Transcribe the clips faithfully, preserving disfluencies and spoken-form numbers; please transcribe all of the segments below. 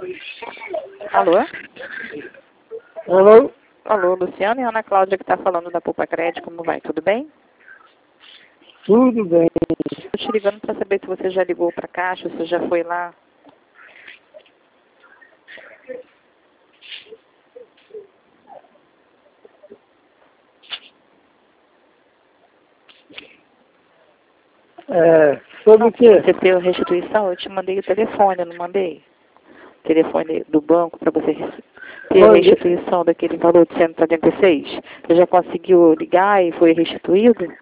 Alô? Alô? Alô, Luciano e Ana Cláudia que está falando da Poupa Crédito, como vai? Tudo bem? Tudo bem. Estou te ligando para saber se você já ligou para a Caixa, se você já foi lá. É, sobre o quê? Você teve a restituição? Eu te mandei o telefone, eu não mandei? O telefone do banco para você ter a restituição daquele valor de cento e setenta e seis. Você já conseguiu ligar e foi restituído?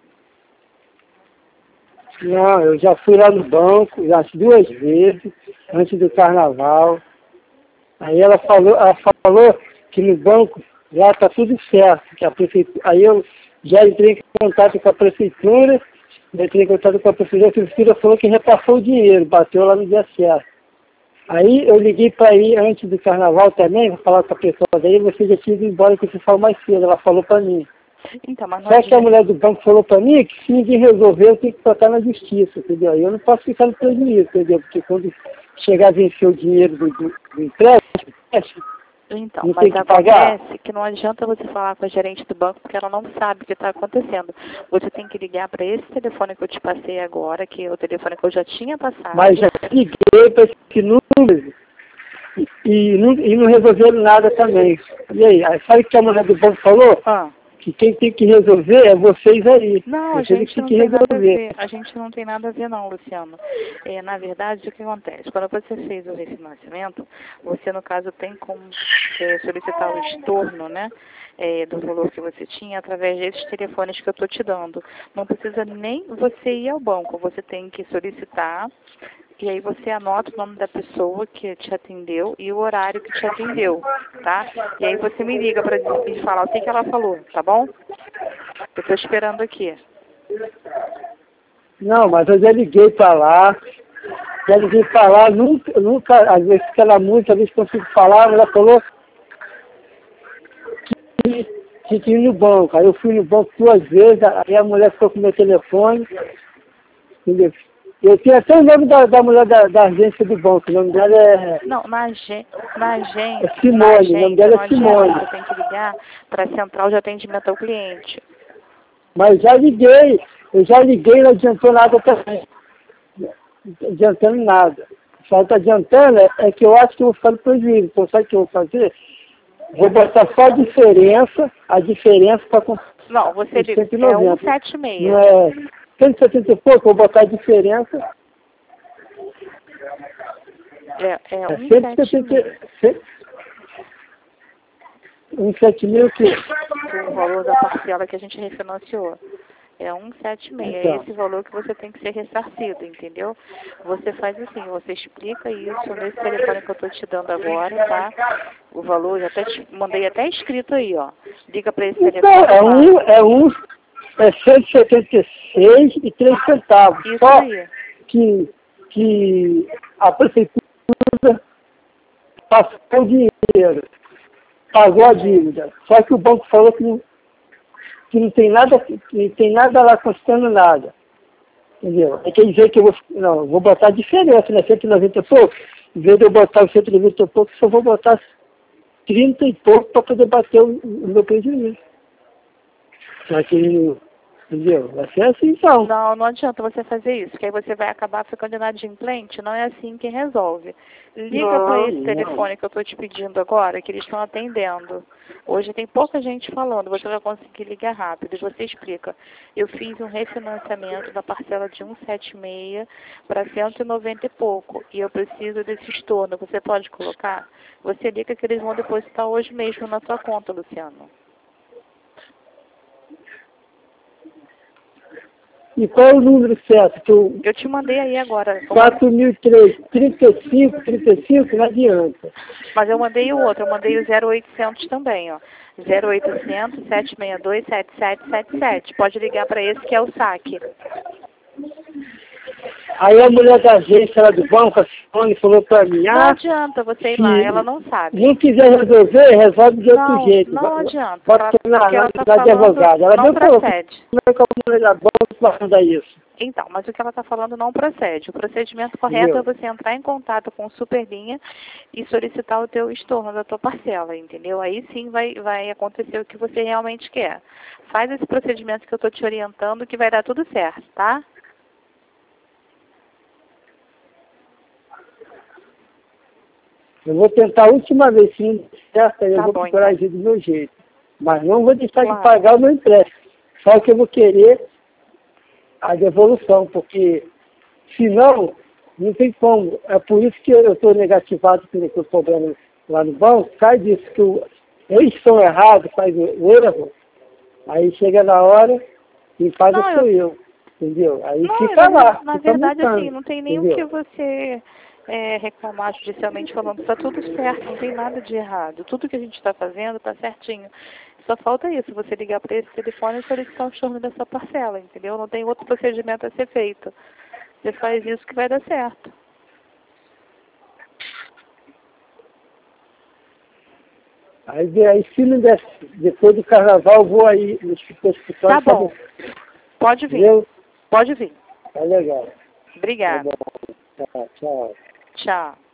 Não, eu já fui lá no banco, já duas vezes, antes do carnaval. Aí ela falou, ela falou que no banco já está tudo certo, que a prefeitura. Aí eu já entrei em contato com a prefeitura, entrei em contato com a prefeitura, a prefeitura falou que repassou o dinheiro, bateu lá no dia certo. Aí eu liguei para ir antes do carnaval também, para falar com a pessoa daí, você já tinha ido embora que você falou mais cedo, ela falou para mim. Então, mas Só que a mulher do banco falou para mim que se ninguém resolver, eu tenho que tocar na justiça, entendeu? E eu não posso ficar no prejuízo, entendeu? Porque quando chegar a vencer o dinheiro do, do, do empréstimo, Então, não mas tem que acontece pagar. que não adianta você falar com a gerente do banco porque ela não sabe o que está acontecendo. Você tem que ligar para esse telefone que eu te passei agora, que é o telefone que eu já tinha passado. Mas já liguei para esse número e, e, não, e não resolveram nada também. E aí, aí sabe o que a mulher do banco falou? Ah. Que quem tem que resolver é vocês aí. Não, vocês a gente tem não que tem nada a resolver. ver. A gente não tem nada a ver não, Luciano. É, na verdade, o que acontece? Quando você fez o refinanciamento, você, no caso, tem como é, solicitar o estorno, né? É, do valor que você tinha através desses telefones que eu estou te dando. Não precisa nem você ir ao banco. Você tem que solicitar e aí você anota o nome da pessoa que te atendeu e o horário que te atendeu, tá? E aí você me liga para me falar o que, que ela falou, tá bom? Eu estou esperando aqui. Não, mas eu já liguei para lá, já liguei para lá, nunca, nunca, às vezes fica lá muito, às vezes consigo falar, mas ela falou que tinha que ir no banco. Aí eu fui no banco duas vezes, aí a mulher ficou com o meu telefone, entendeu? Eu tenho até o nome da, da mulher da, da agência do banco, o nome dela é... Não, na, agen na agência, é Simone, na agência, o nome dela não é Simone. adianta, você tem que ligar para a central de atendimento ao cliente. Mas já liguei, eu já liguei e não adiantou nada também. Não adiantando nada. Só está adiantando é, é que eu acho que eu vou ficar no prejuízo. Então sabe o que eu vou fazer? Vou botar só a diferença, a diferença para comprar. Não, você liga, é cento e setenta e seis. Não é cento e setenta e pouco, vou botar a diferença. É, é cento é e setenta e seis. cento e setenta mil que... O valor da parcela que a gente refinanciou. É cento e setenta e seis. Então. É esse valor que você tem que ser ressarcido, entendeu? Você faz assim, você explica isso nesse telefone que eu estou te dando agora, tá? O valor, já até te, mandei até escrito aí, ó. Liga para esse telefone. Então, é um, é um, é cento e setenta e seis e três centavos. Isso Só aí. que, que a prefeitura passou o dinheiro, pagou a dívida. Só que o banco falou que não, que não tem nada, que não tem nada lá custando nada. Entendeu? É quer dizer que eu vou, não, eu vou botar a diferença, né? cento e noventa e pouco. Em vez de eu botar os cento e noventa e pouco, só vou botar trinta e pouco para poder bater o, o meu prejuízo. Só que, entendeu? Vai ser assim então. Não, não adianta você fazer isso, que aí você vai acabar ficando inadimplente. Não é assim que resolve. Liga para esse não. telefone que eu estou te pedindo agora, que eles estão atendendo. Hoje tem pouca gente falando, você vai conseguir ligar rápido. E você explica. Eu fiz um refinanciamento da parcela de cento e setenta e seis para cento e noventa e pouco. E eu preciso desse estorno. Você pode colocar? Você liga que eles vão depositar hoje mesmo na sua conta, Luciano. E qual é o número certo? Que eu... eu te mandei aí agora. quatro mil e três, trinta e cinco, trinta e cinco, não adianta. Mas eu mandei o outro, eu mandei o zero oitocentos também, ó. zero oitocentos, sete seis dois, sete sete sete sete. Pode ligar para esse que é o saque. Aí a mulher da agência lá do banco, a Simone, falou para mim, ah... Não adianta você ir lá, ela não sabe. Não quiser resolver, resolve de não, outro jeito. Não adianta. Bota na, na, ela na tá advogada. Ela não deu procede. Como é que a mulher da banca vai mandar isso? Então, mas o que ela está falando não procede. O procedimento correto Entendeu? é você entrar em contato com o Superlinha e solicitar o teu estorno da tua parcela, entendeu? Aí sim vai, vai acontecer o que você realmente quer. Faz esse procedimento que eu estou te orientando que vai dar tudo certo, tá? Eu vou tentar a última vez, sim, certo? Aí eu Tá vou bom, procurar então. agir do meu jeito. Mas não vou deixar Claro. de pagar o meu empréstimo. Só que eu vou querer a devolução, porque senão não tem como. É por isso que eu estou negativado com o problema lá no banco. Sai disso que o, eles estão errados, faz o erro. Aí chega na hora e faz Não, sou eu... eu. Entendeu? Aí Não, fica na, lá. na Fica verdade, montando, assim, não tem nem o entendeu? que você é, reclamar judicialmente falando. Está tudo certo, não tem nada de errado. Tudo que a gente está fazendo está certinho. Só falta isso, você ligar para esse telefone e solicitar o estorno dessa parcela, entendeu? Não tem outro procedimento a ser feito. Você faz isso que vai dar certo. Aí, aí se não der, depois do carnaval, eu vou aí no escritório. Tá bom. Pode vir. Entendeu? Pode vir. Tá legal. Tá Obrigada. bom. Tá, tchau. Tchau.